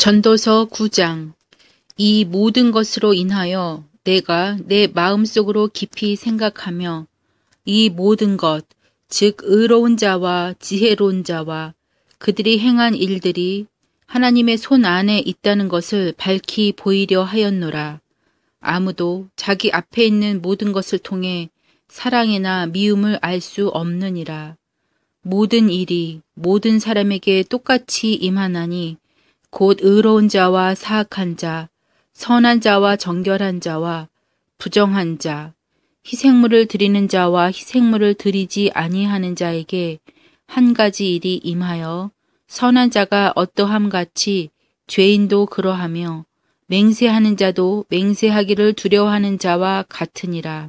전도서 9장. 이 모든 것으로 인하여 내가 내 마음속으로 깊이 생각하며 이 모든 것, 즉 의로운 자와 지혜로운 자와 그들이 행한 일들이 하나님의 손 안에 있다는 것을 밝히 보이려 하였노라. 아무도 자기 앞에 있는 모든 것을 통해 사랑이나 미움을 알 수 없느니라. 모든 일이 모든 사람에게 똑같이 임하나니 곧 의로운 자와 사악한 자, 선한 자와 정결한 자와 부정한 자, 희생물을 드리는 자와 희생물을 드리지 아니하는 자에게 한 가지 일이 임하여 선한 자가 어떠함 같이 죄인도 그러하며 맹세하는 자도 맹세하기를 두려워하는 자와 같으니라.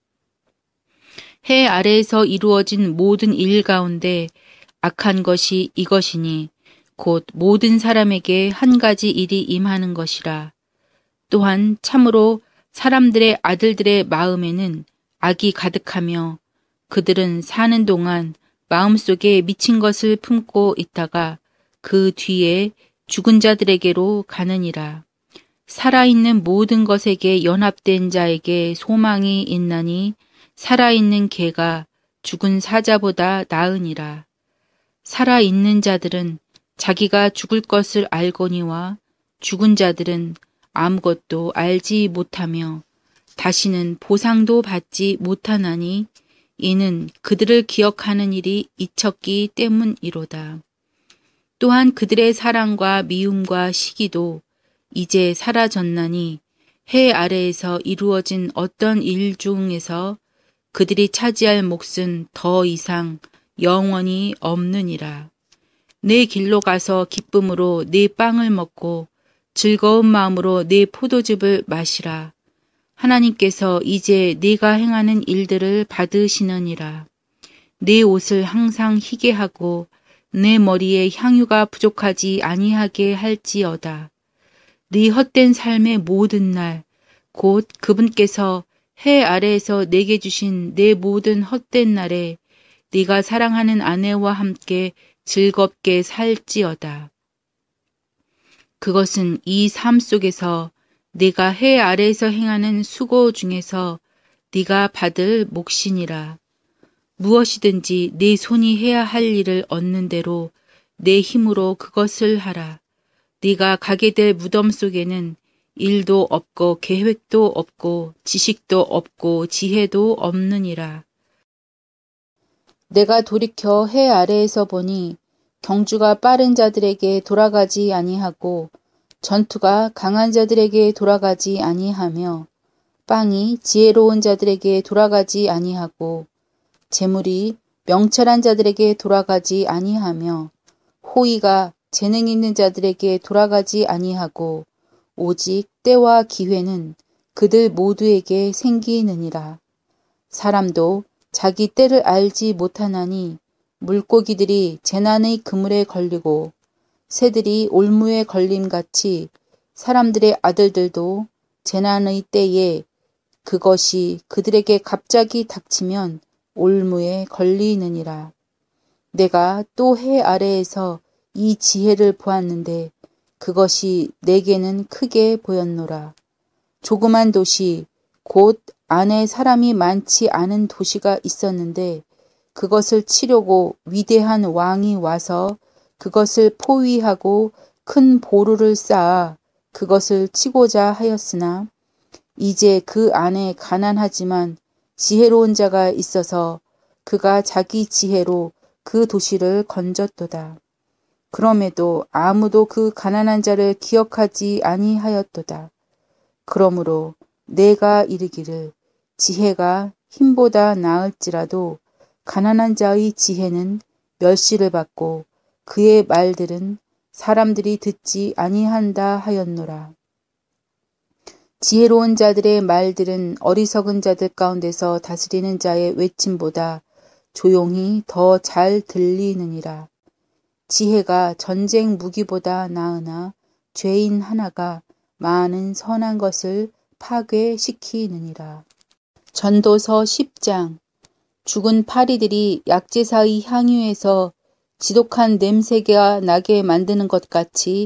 해 아래에서 이루어진 모든 일 가운데 악한 것이 이것이니 곧 모든 사람에게 한 가지 일이 임하는 것이라. 또한 참으로 사람들의 아들들의 마음에는 악이 가득하며 그들은 사는 동안 마음속에 미친 것을 품고 있다가 그 뒤에 죽은 자들에게로 가느니라. 살아있는 모든 것에게 연합된 자에게 소망이 있나니 살아있는 개가 죽은 사자보다 나으니라. 살아있는 자들은 자기가 죽을 것을 알거니와 죽은 자들은 아무것도 알지 못하며 다시는 보상도 받지 못하나니 이는 그들을 기억하는 일이 잊혔기 때문이로다. 또한 그들의 사랑과 미움과 시기도 이제 사라졌나니 해 아래에서 이루어진 어떤 일 중에서 그들이 차지할 몫은 더 이상 영원히 없느니라. 내 길로 가서 기쁨으로 내 빵을 먹고 즐거운 마음으로 내 포도즙을 마시라. 하나님께서 이제 네가 행하는 일들을 받으시느니라. 내 옷을 항상 희게 하고 내 머리에 향유가 부족하지 아니하게 할지어다. 네 헛된 삶의 모든 날, 곧 그분께서 해 아래에서 내게 주신 내 모든 헛된 날에 네가 사랑하는 아내와 함께 즐겁게 살지어다. 그것은 이 삶 속에서 네가 해 아래에서 행하는 수고 중에서 네가 받을 몫이니라. 무엇이든지 네 손이 해야 할 일을 얻는 대로 내 힘으로 그것을 하라. 네가 가게 될 무덤 속에는 일도 없고 계획도 없고 지식도 없고 지혜도 없느니라. 내가 돌이켜 해 아래에서 보니 경주가 빠른 자들에게 돌아가지 아니하고 전투가 강한 자들에게 돌아가지 아니하며 빵이 지혜로운 자들에게 돌아가지 아니하고 재물이 명철한 자들에게 돌아가지 아니하며 호의가 재능 있는 자들에게 돌아가지 아니하고 오직 때와 기회는 그들 모두에게 생기느니라. 사람도 자기 때를 알지 못하나니 물고기들이 재난의 그물에 걸리고 새들이 올무에 걸림같이 사람들의 아들들도 재난의 때에 그것이 그들에게 갑자기 닥치면 올무에 걸리느니라. 내가 또 해 아래에서 이 지혜를 보았는데 그것이 내게는 크게 보였노라. 조그만 도시 곧 안에 사람이 많지 않은 도시가 있었는데 그것을 치려고 위대한 왕이 와서 그것을 포위하고 큰 보루를 쌓아 그것을 치고자 하였으나 이제 그 안에 가난하지만 지혜로운 자가 있어서 그가 자기 지혜로 그 도시를 건졌도다. 그럼에도 아무도 그 가난한 자를 기억하지 아니하였도다. 그러므로 내가 이르기를 지혜가 힘보다 나을지라도 가난한 자의 지혜는 멸시를 받고 그의 말들은 사람들이 듣지 아니한다 하였노라. 지혜로운 자들의 말들은 어리석은 자들 가운데서 다스리는 자의 외침보다 조용히 더 잘 들리느니라. 지혜가 전쟁 무기보다 나으나 죄인 하나가 많은 선한 것을 파괴시키느니라. 전도서 10장. 죽은 파리들이 약제사의 향유에서 지독한 냄새가 나게 만드는 것 같이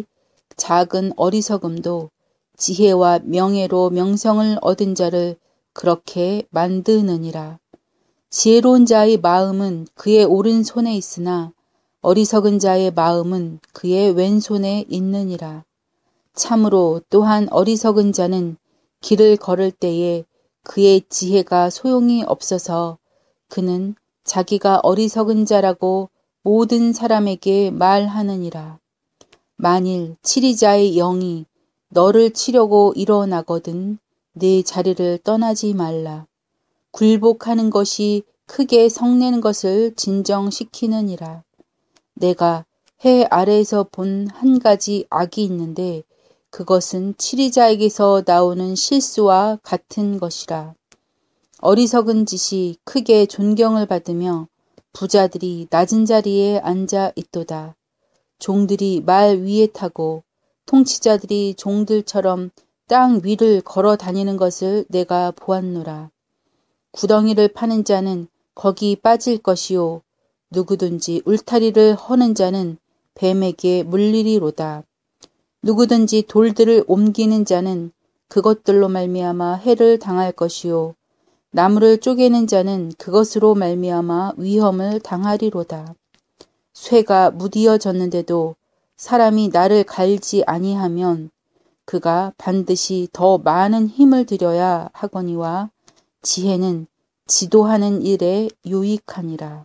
작은 어리석음도 지혜와 명예로 명성을 얻은 자를 그렇게 만드느니라. 지혜로운 자의 마음은 그의 오른손에 있으나 어리석은 자의 마음은 그의 왼손에 있느니라. 참으로 또한 어리석은 자는 길을 걸을 때에 그의 지혜가 소용이 없어서 그는 자기가 어리석은 자라고 모든 사람에게 말하느니라. 만일 치리자의 영이 너를 치려고 일어나거든 네 자리를 떠나지 말라. 굴복하는 것이 크게 성내는 것을 진정시키느니라. 내가 해 아래에서 본 한 가지 악이 있는데 그것은 치리자에게서 나오는 실수와 같은 것이라. 어리석은 짓이 크게 존경을 받으며 부자들이 낮은 자리에 앉아 있도다. 종들이 말 위에 타고 통치자들이 종들처럼 땅 위를 걸어 다니는 것을 내가 보았노라. 구덩이를 파는 자는 거기 빠질 것이요 누구든지 울타리를 허는 자는 뱀에게 물리리로다. 누구든지 돌들을 옮기는 자는 그것들로 말미암아 해를 당할 것이요 나무를 쪼개는 자는 그것으로 말미암아 위험을 당하리로다. 쇠가 무디어졌는데도 사람이 나를 갈지 아니하면 그가 반드시 더 많은 힘을 들여야 하거니와 지혜는 지도하는 일에 유익하니라.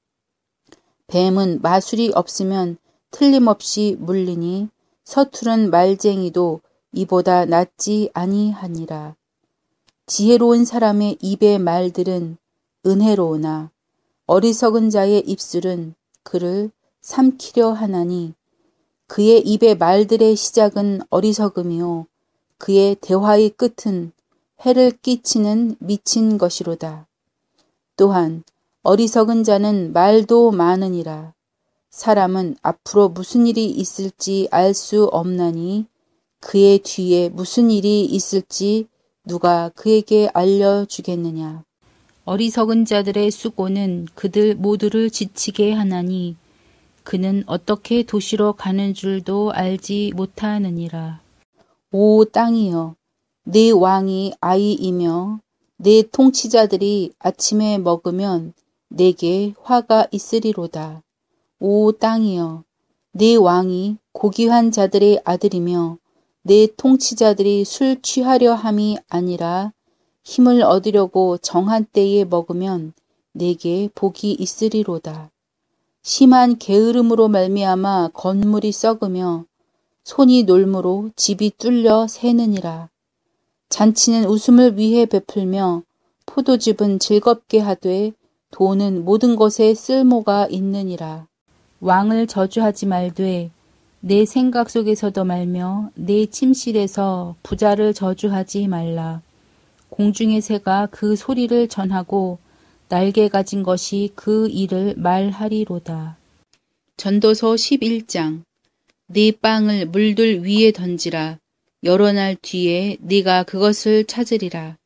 뱀은 마술이 없으면 틀림없이 물리니 서투른 말쟁이도 이보다 낫지 아니하니라. 지혜로운 사람의 입의 말들은 은혜로우나 어리석은 자의 입술은 그를 삼키려 하나니 그의 입의 말들의 시작은 어리석음이요 그의 대화의 끝은 해를 끼치는 미친 것이로다. 또한 어리석은 자는 말도 많으니라. 사람은 앞으로 무슨 일이 있을지 알 수 없나니 그의 뒤에 무슨 일이 있을지 누가 그에게 알려주겠느냐. 어리석은 자들의 수고는 그들 모두를 지치게 하나니 그는 어떻게 도시로 가는 줄도 알지 못하느니라. 오 땅이여, 네 왕이 아이이며 네 통치자들이 아침에 먹으면 내게 화가 있으리로다. 오 땅이여, 네 왕이 고귀한 자들의 아들이며 네 통치자들이 술 취하려 함이 아니라 힘을 얻으려고 정한 때에 먹으면 내게 복이 있으리로다. 심한 게으름으로 말미암아 건물이 썩으며 손이 놀므로 집이 뚫려 새느니라. 잔치는 웃음을 위해 베풀며 포도즙은 즐겁게 하되 돈은 모든 것에 쓸모가 있느니라. 왕을 저주하지 말되 내 생각 속에서도 말며 내 침실에서 부자를 저주하지 말라. 공중의 새가 그 소리를 전하고 날개 가진 것이 그 일을 말하리로다. 전도서 11장. 네 빵을 물들 위에 던지라. 여러 날 뒤에 네가 그것을 찾으리라.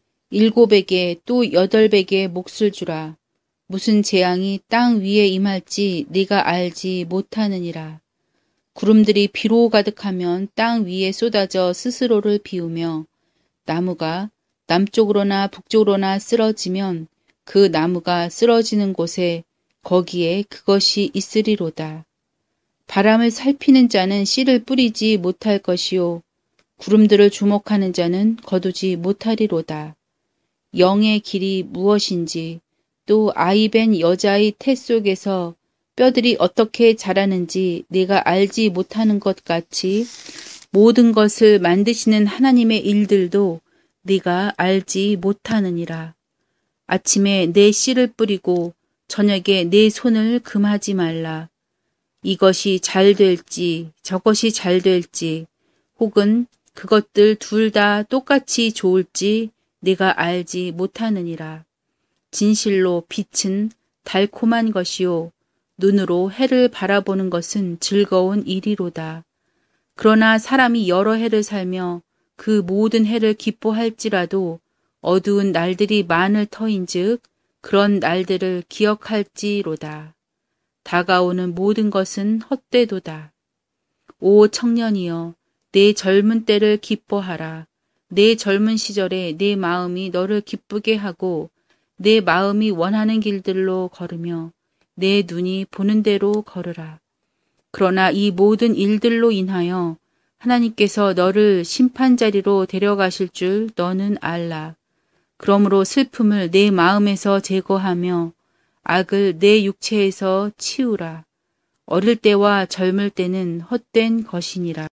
7에게 또 8에게 몫을 주라. 무슨 재앙이 땅 위에 임할지 네가 알지 못하느니라. 구름들이 비로 가득하면 땅 위에 쏟아져 스스로를 비우며 나무가 남쪽으로나 북쪽으로나 쓰러지면 그 나무가 쓰러지는 곳에 거기에 그것이 있으리로다. 바람을 살피는 자는 씨를 뿌리지 못할 것이요 구름들을 주목하는 자는 거두지 못하리로다. 영의 길이 무엇인지 또 아이벤 여자의 태 속에서 뼈들이 어떻게 자라는지 네가 알지 못하는 것 같이 모든 것을 만드시는 하나님의 일들도 네가 알지 못하느니라. 아침에 내 씨를 뿌리고 저녁에 내 손을 금하지 말라. 이것이 잘 될지 저것이 잘 될지 혹은 그것들 둘 다 똑같이 좋을지 네가 알지 못하느니라. 진실로 빛은 달콤한 것이요 눈으로 해를 바라보는 것은 즐거운 일이로다. 그러나 사람이 여러 해를 살며 그 모든 해를 기뻐할지라도 어두운 날들이 많을 터인즉 그런 날들을 기억할지로다. 다가오는 모든 것은 헛되도다. 오 청년이여, 내 젊은 때를 기뻐하라. 내 젊은 시절에 내 마음이 너를 기쁘게 하고 내 마음이 원하는 길들로 걸으며 내 눈이 보는 대로 걸으라. 그러나 이 모든 일들로 인하여 하나님께서 너를 심판자리로 데려가실 줄 너는 알라. 그러므로 슬픔을 내 마음에서 제거하며 악을 내 육체에서 치우라. 어릴 때와 젊을 때는 헛된 것이니라.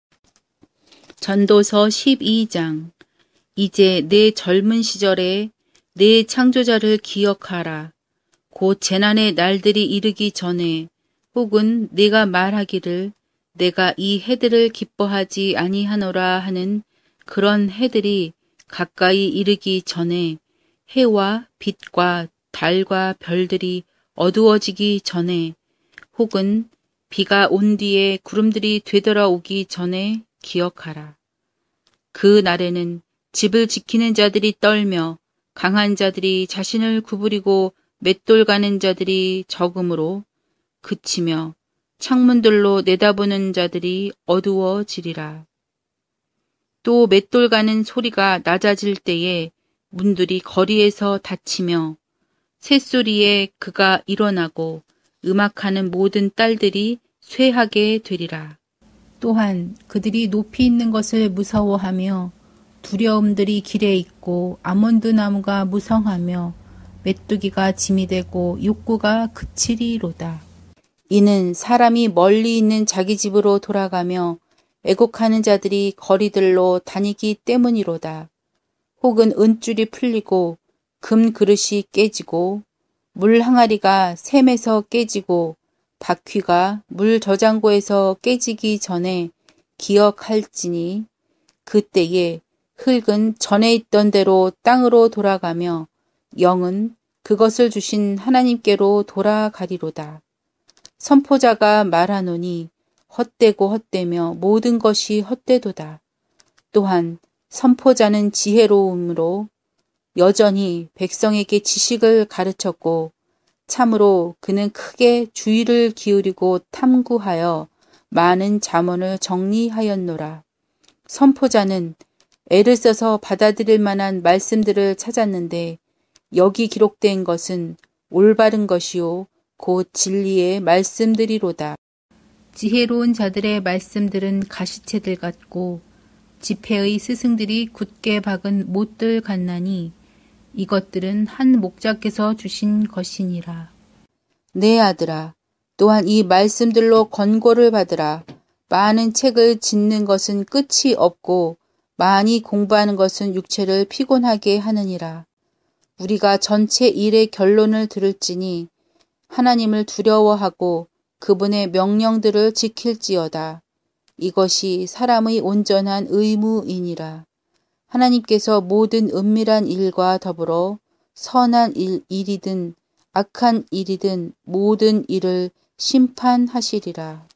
전도서 12장. 이제 내 젊은 시절에 내 창조자를 기억하라. 곧 재난의 날들이 이르기 전에 혹은 내가 말하기를 내가 이 해들을 기뻐하지 아니하노라 하는 그런 해들이 가까이 이르기 전에 해와 빛과 달과 별들이 어두워지기 전에 혹은 비가 온 뒤에 구름들이 되돌아오기 전에 기억하라. 그 날에는 집을 지키는 자들이 떨며 강한 자들이 자신을 구부리고 맷돌 가는 자들이 적음으로 그치며 창문들로 내다보는 자들이 어두워지리라. 또 맷돌 가는 소리가 낮아질 때에 문들이 거리에서 닫히며 새소리에 그가 일어나고 음악하는 모든 딸들이 쇠하게 되리라. 또한 그들이 높이 있는 것을 무서워하며 두려움들이 길에 있고 아몬드 나무가 무성하며 메뚜기가 짐이 되고 욕구가 그치리로다. 이는 사람이 멀리 있는 자기 집으로 돌아가며 애곡하는 자들이 거리들로 다니기 때문이로다. 혹은 은줄이 풀리고 금 그릇이 깨지고 물 항아리가 샘에서 깨지고 바퀴가 물 저장고에서 깨지기 전에 기억할지니 그때에 흙은 전에 있던 대로 땅으로 돌아가며 영은 그것을 주신 하나님께로 돌아가리로다. 선포자가 말하노니 헛되고 헛되며 모든 것이 헛되도다. 또한 선포자는 지혜로움으로 여전히 백성에게 지식을 가르쳤고 참으로 그는 크게 주의를 기울이고 탐구하여 많은 잠언을 정리하였노라. 선포자는 애를 써서 받아들일 만한 말씀들을 찾았는데 여기 기록된 것은 올바른 것이요 곧 진리의 말씀들이로다. 지혜로운 자들의 말씀들은 가시채들 같고 지폐의 스승들이 굳게 박은 못들 같나니 이것들은 한 목자께서 주신 것이니라. 내 아들아, 또한 이 말씀들로 권고를 받으라. 많은 책을 짓는 것은 끝이 없고 많이 공부하는 것은 육체를 피곤하게 하느니라. 우리가 전체 일의 결론을 들을지니 하나님을 두려워하고 그분의 명령들을 지킬지어다. 이것이 사람의 온전한 의무이니라. 하나님께서 모든 은밀한 일과 더불어 선한 일이든 악한 일이든 모든 일을 심판하시리라.